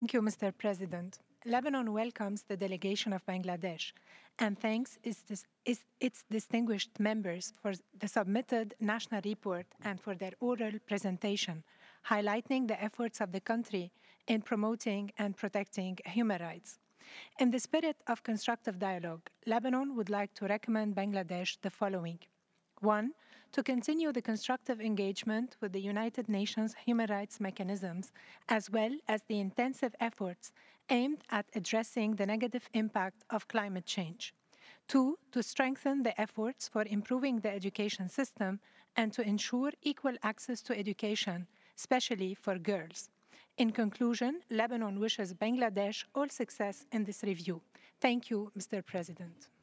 Thank you, Mr. President. Lebanon welcomes the delegation of Bangladesh and thanks its distinguished members for the submitted national report and for their oral presentation, highlighting the efforts of the country in promoting and protecting human rights. In the spirit of constructive dialogue, Lebanon would like to recommend Bangladesh the following. One, to continue the constructive engagement with the United Nations human rights mechanisms, as well as the intensive efforts aimed at addressing the negative impact of climate change. Two, to strengthen the efforts for improving the education system and to ensure equal access to education, especially for girls. In conclusion, Lebanon wishes Bangladesh all success in this review. Thank you, Mr. President.